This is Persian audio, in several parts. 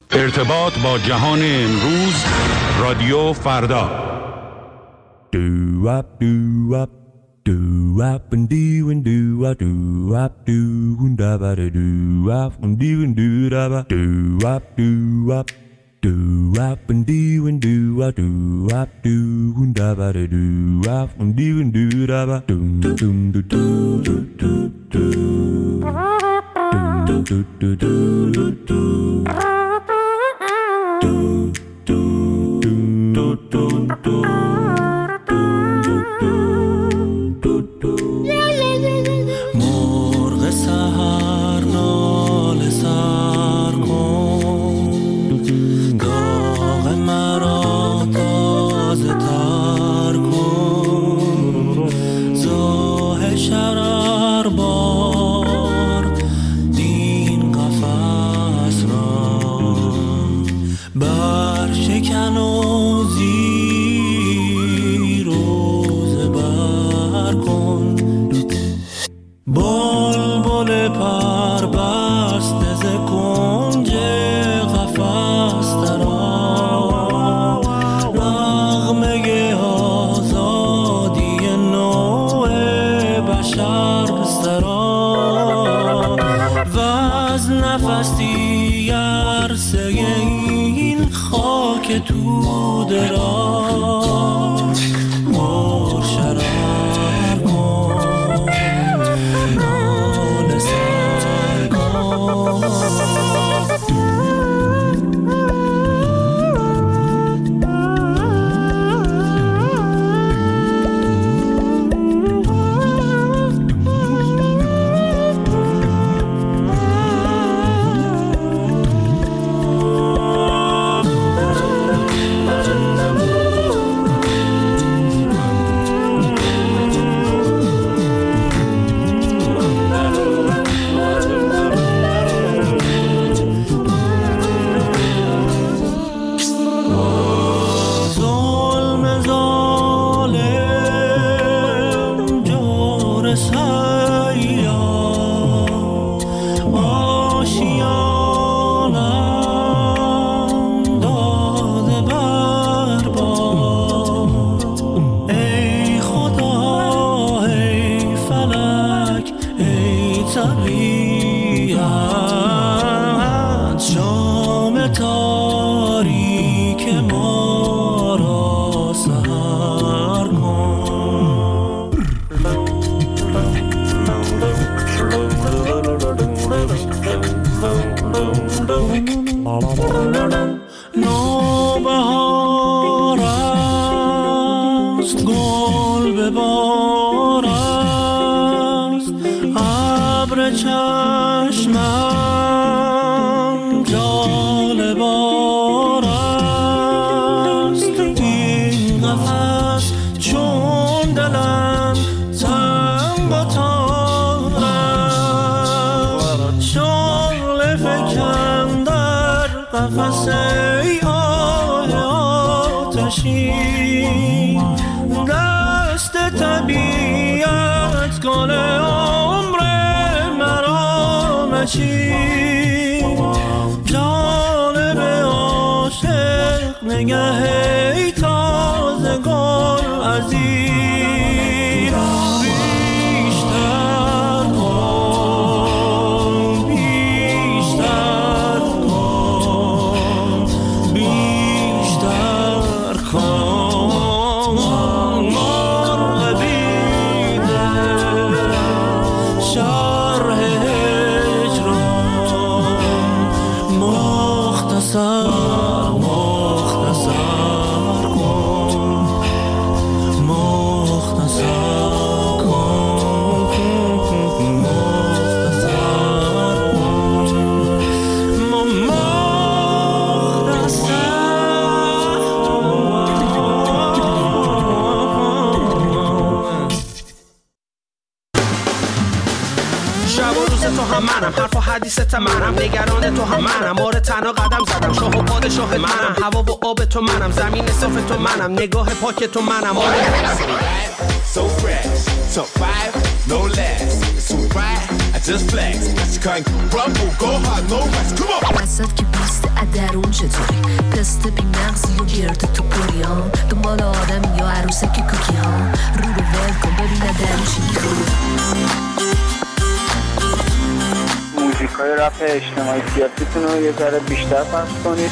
ارتباط با جهان امروز، رادیو فردا. مرغ سحر ناله سر کن، داغ مرا تازه تر کن، زاه شرر بار دین قفس را، برشکن و زیر و زبر کن. بلبل پر بسته ز کنج قفس درآ، نغمه آزادی نوع بشر سرا، و از نفسی عرصه این خاک توده را پر شرر کن، ناله سر کن. نوبهار است، گل به بار است، ابر چشمم جالبار است، این قفس چون دلم تنگ و تار است، شعله فکن در قفس ای آه آتشین، دست طبیعت گل عمر مرا مچین، جانب عاشق نگه ای تازه گل عزیز، بیشتر کن، بیشتر کن، بیشتر کن. مرغ بیدل شرح هجران، مختصر مختصر کن، مختصر کن، مختصر کن، شب و روز تو هم منم، حرف و حدیثت منم، نگران تو هم منم، آره تنها قدم زدم، شاه و پادشاه منم، هوا و آب تو منم، زمین صاف تو منم، نگاه پاک تو منم، آره so fresh, top 5, no less, it's too bright, I just flex, I just can't rumble, go hard, no rest, come on. Sauf que pousse à درون چطوری؟ تست بی مغزی و گرد تو پریام دنبال آدم یا عروسک کوکی ها رو رو ول کن ببینه درون چی میخوری. موزیکای رپ اجتماعی سیاسیتون رو یه ذره بیشتر پخش کنید.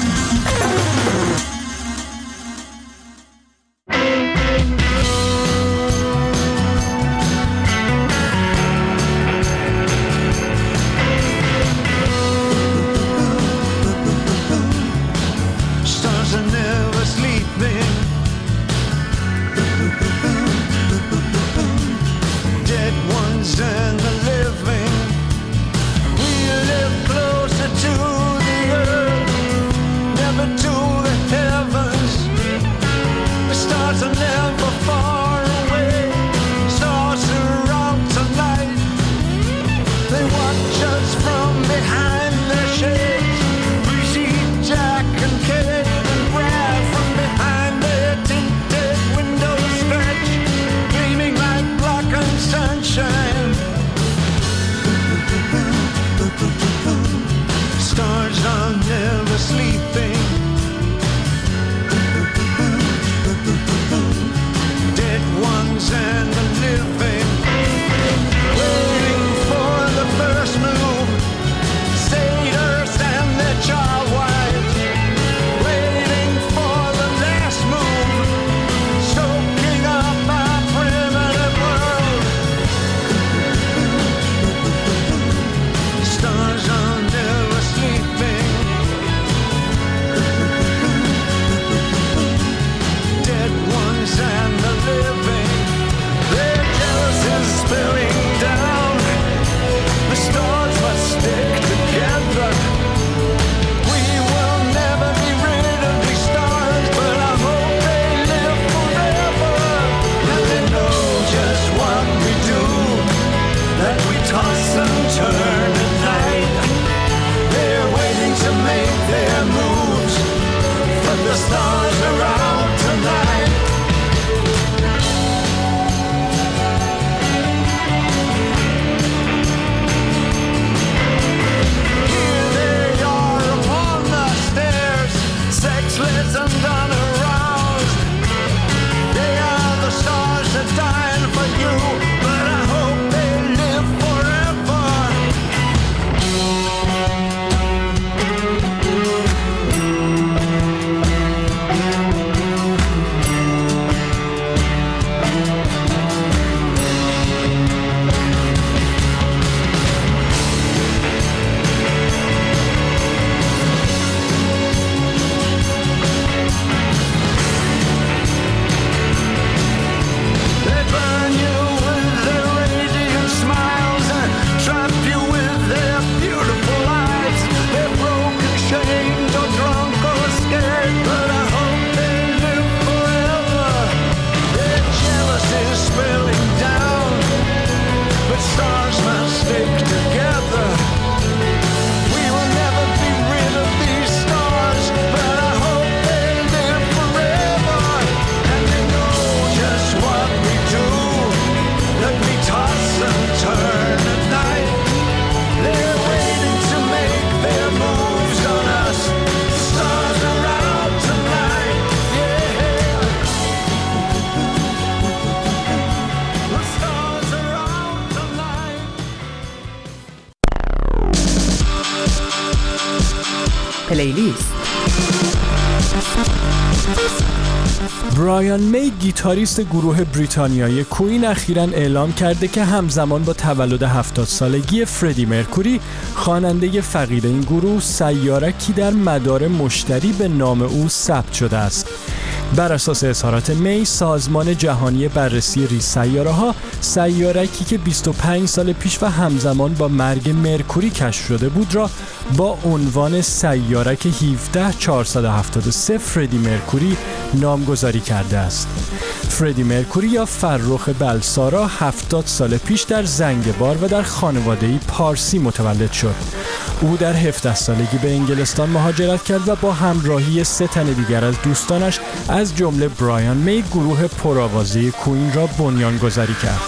پلیلیست. برایان می گیتاریست گروه بریتانیایی کوین اخیراً اعلام کرده که همزمان با تولد 70 سالگی فردی مرکوری خواننده فقید این گروه سیارکی در مدار مشتری به نام او ثبت شده است. بر اساس اظهارات می، سازمان جهانی بررسی ریز سیاره‌ها سیارکی که 25 سال پیش و همزمان با مرگ مرکوری کشف شده بود را با عنوان سیارک 17473 فردی مرکوری نامگذاری کرده است. فردی مرکوری یا فرخ بلسارا 70 سال پیش در زنگبار و در خانواده‌ای پارسی متولد شد. او در 17 سالگی به انگلستان مهاجرت کرد و با همراهی 3 تن دیگر از دوستانش از جمله برایان می گروه پرآوازه کوین را بنیانگذاری کرد.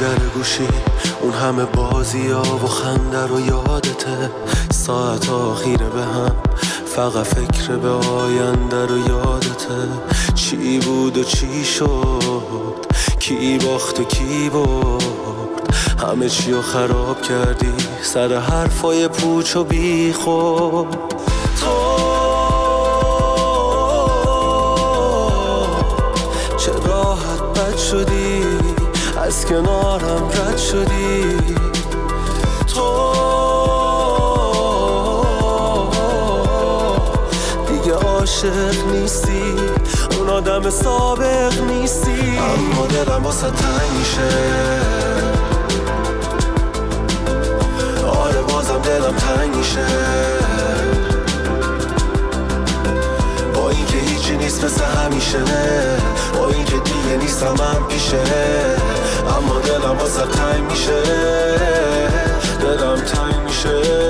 در گوشی اون همه بازی ها و خنده رو یادته، ساعت آخیره به هم فقط فکر به آینده رو یادته. چی بود و چی شد، کی باخت و کی برد، همه چی رو خراب کردی سر حرفای پوچ و بی خود. تو چه راحت بد شدی، از کنارم رد شدی. تو دیگه عاشق نیستی، اون آدم سابق نیستی. اما دلم واسه تنگ میشه، آره بازم دلم تنگ میشه. با این که هیچی نیست مثل همیشه، با این که دیگه نیستم من پیشه. اما دلم واسه تنگ میشه، دلم تنگ میشه.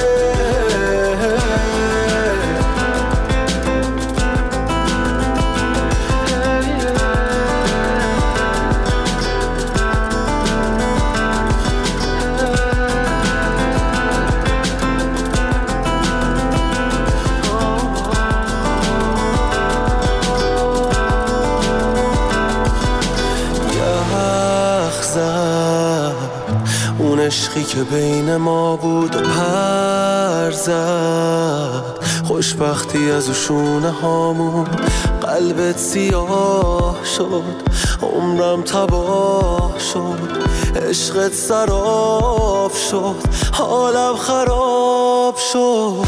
عشقی که بین ما بود و پر زد، خوشبختی از شونه هامون قلبت سیاه شد. عمرم تباه شد، عشقت سراب شد، حالم خراب شد.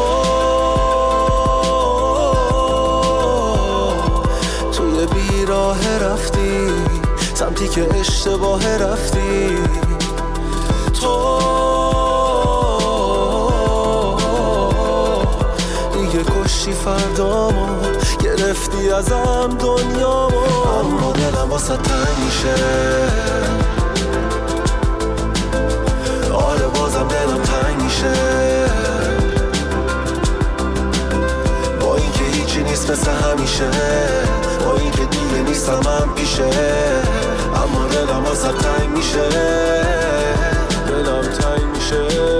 توی بیراه رفتی سمتی که اشتباه رفتی. تو دیگه کشتی فردامو، گرفتی ازم دنیامو. اما دلم واسه تنگ میشه، آره بازم دلم تنگ میشه. با این که هیچی نیست مثل همیشه، با این که دیگه نیستم من پیشه. اما دلم واسه تنگ میشه، دلم تنگ میشه.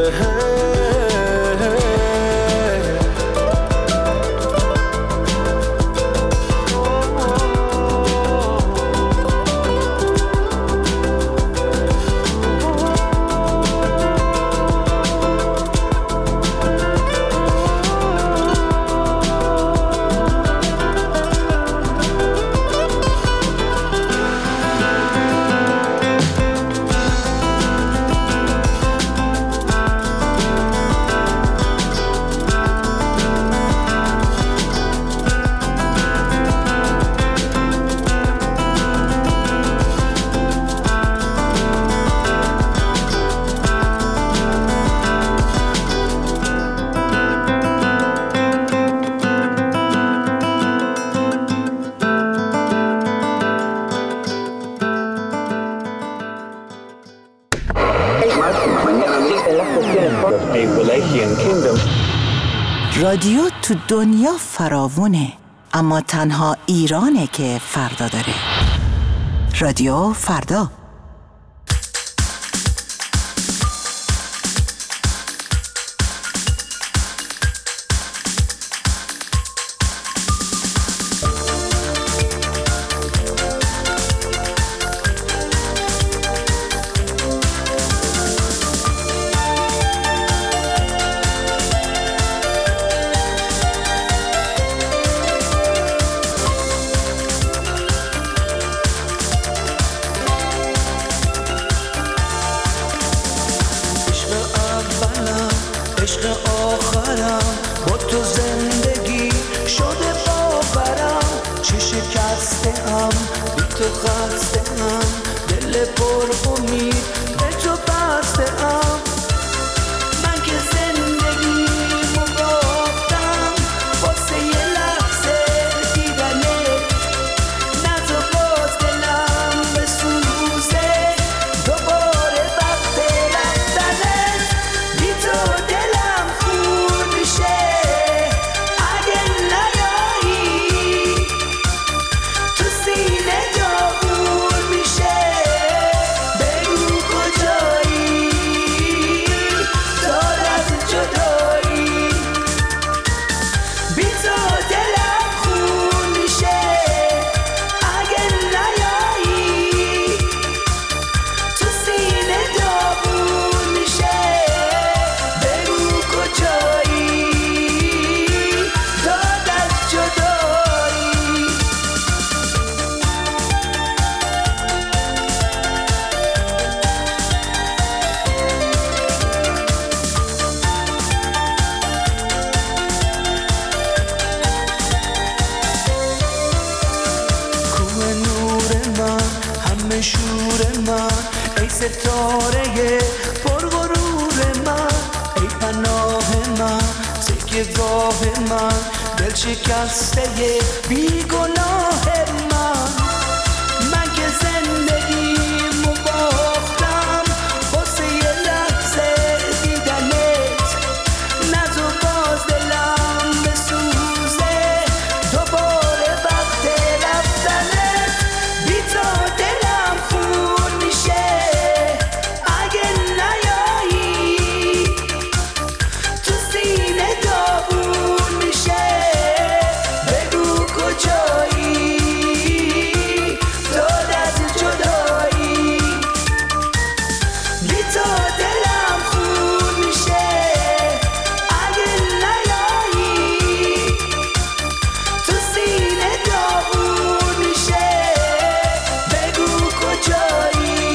رادیو تو دنیا فراوونه، اما تنها ایرانه که فردا داره. رادیو فردا. تو سینه جا بور میشه. ای ستاره پرغرور من، ای پناه من، تکیه گاه من، دل شکسته بیگناه من که زندگیمو باختم واسه یه لحظه دیدنت، نه تو باز دلم بسوزه دوباره وقت رفتنت، بی تو دلم خون میشه اگه نیایی، تو سینه داغون میشه بگو کجایی، داد از جدایی، بی تو دلم خون میشه اگه نیایی، تو سینه داغون میشه بگو کجایی،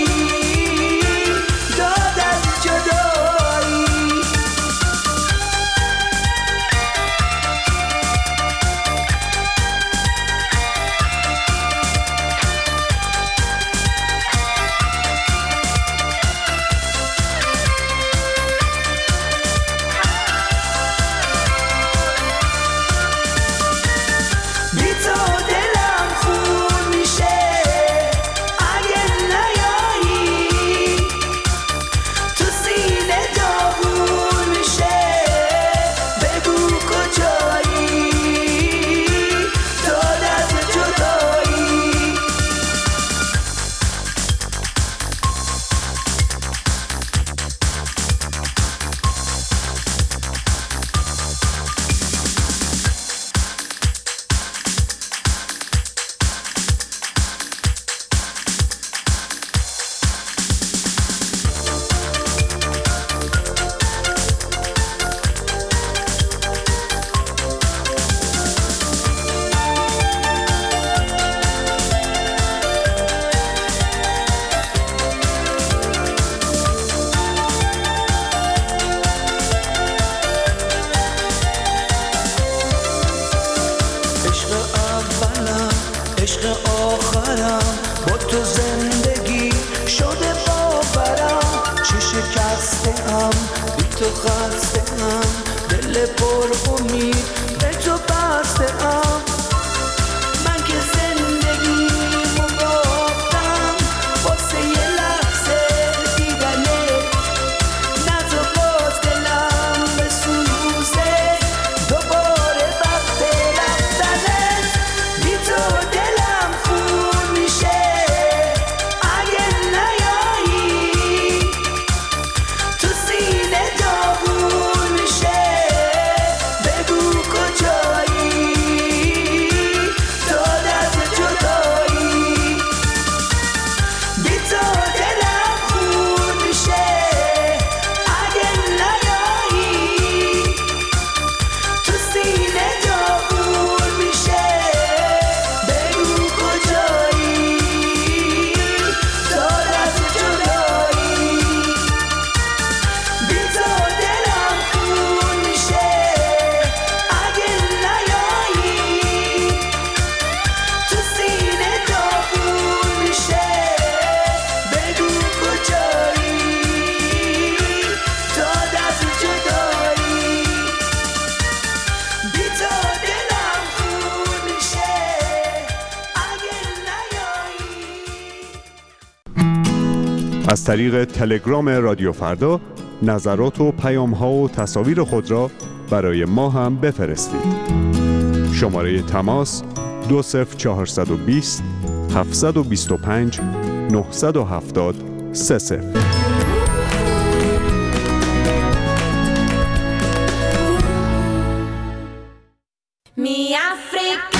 داد از جدایی. بی تو دلم خون میشه اگه نیایی، تو سینه داغون میشه بگو کجایی، داد از جدایی. عشق اولم عشق آخرم، با تو زندگی شده باورم، چه شکسته ام بی تو خسته ام، دل پر امید به تو بسته ام، من که زندگیمو باختم واسه یه لحظه دیدنت، نه تو باز دلم بسوزه دوباره وقت رفتنت، بی تو دلم خون میشه اگه نیایی، تو سینه داغون میشه بگو کجایی، داد از جدایی. بی تو دلم خون میشه اگه نیایی، تو سینه داغون میشه بگو کجایی، داد از جدایی. بی تو دلم خون میشه اگه نیایی، تو سینه داغون میشه بگو کجایی، داد از جدایی. بی تو دلم خون میشه اگه نیایی. از طریق تلگرام رادیو فردا نظرات و پیام‌ها و تصاویر خود را برای ما هم بفرستید. شماره تماس 20420 725 970 30. Mi Africa.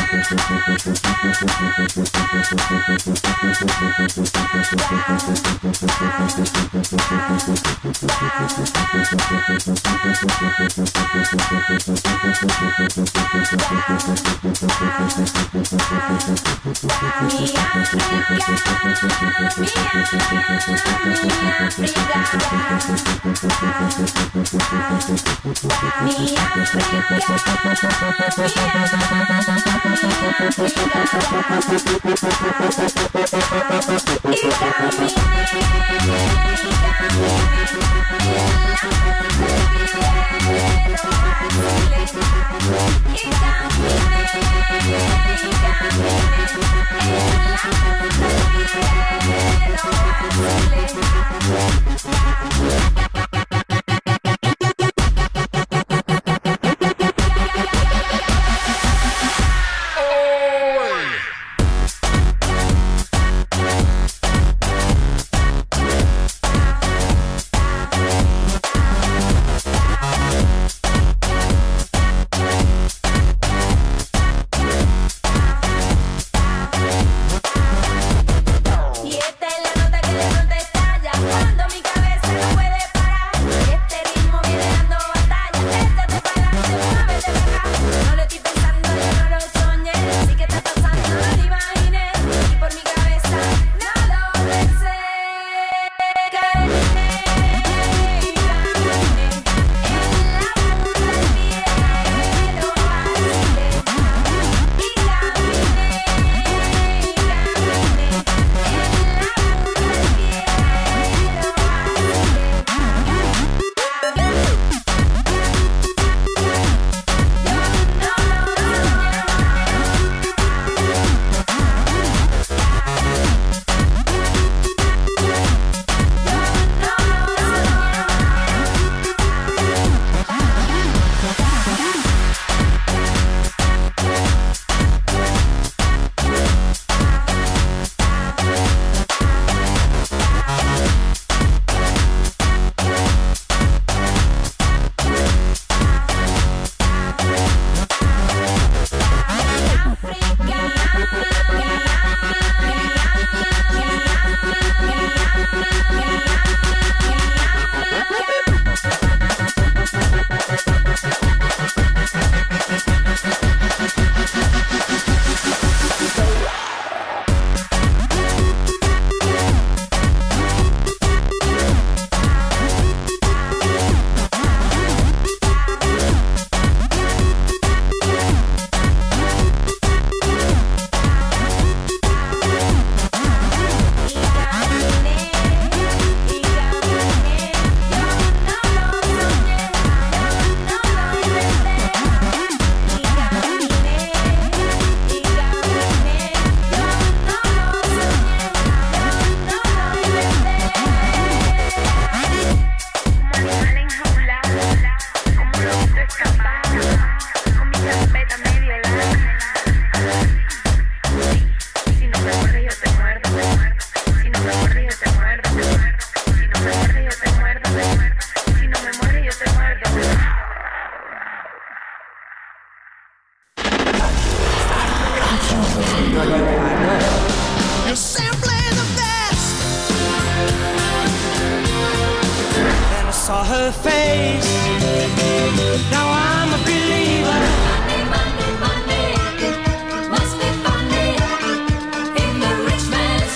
her face. Now I'm a believer. Monday, Monday, must be funny in the rich man's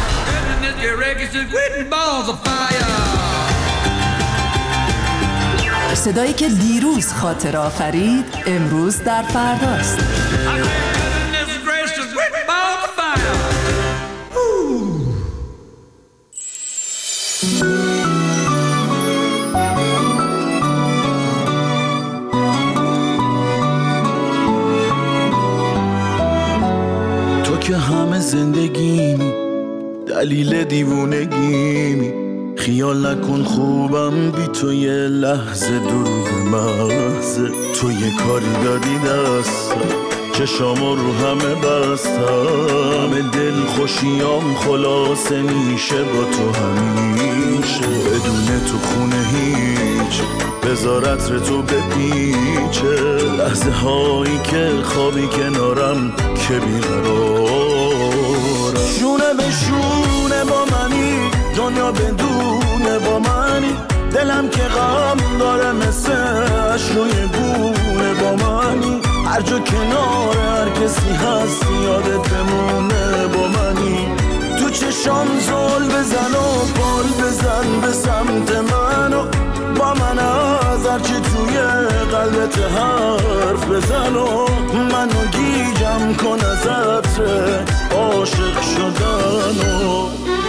balls of fire. صدایی که دیروز خاطر آفرید امروز در فرداست. تو که همه زندگیمی، دلیل دیوونگیمی، خیال نکن خوبم بی تو یه لحظه دروغ محضه. تو یه کاری دادی دستم، چشامو رو همه بستم، دل خوشیام خلاصه میشه با تو همیشه. بدون تو خونه هیچ، بذار عطر تو بپیچه، لحظه هایی که خوابی کنارم که بیقرارم. شونه به شونه با منی، دنیا بدونه با منی، دلم که غم داره مثل عشق روی گونه با منی. هر جا کنار هر کسی هست یادت بمونه با منی. تو چشام زل بزن و بال بزن به سمت منو، با من از هرچی توی قلبت حرف بزن و منو گیجم کن از عطر عاشق شدنو.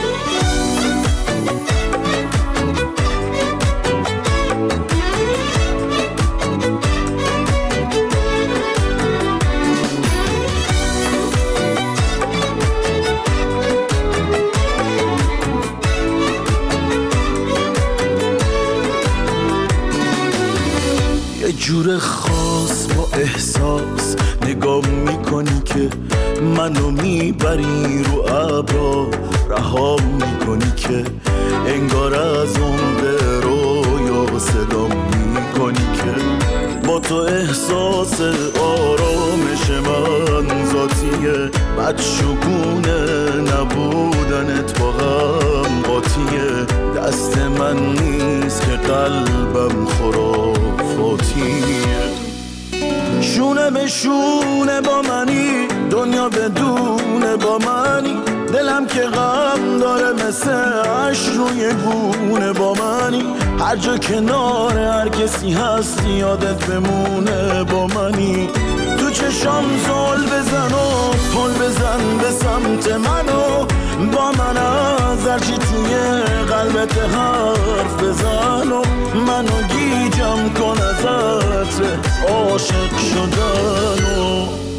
جور خاص با احساس نگاه میکنی که منو میبری رو ابرا، رها میکنی که انگار از عمق رویا صدا میکنی که با تو احساس آرامش من ذاتیه، بدشگونه نبودنت با غم قاطیه. دست من نیست که قلبم خرافاتیه. شونه به شونه با منی، دنیا بدونه با منی، دلم که غم داره مثل عشق روی گونه با منی. هر جا کنار هر کسی هست یادت بمونه با منی. تو چشام زل بزن و پل بزن به سمت منو، با من از هرچی توی قلبت حرف بزن و منو گیجم کن از عطر عاشق شدنو.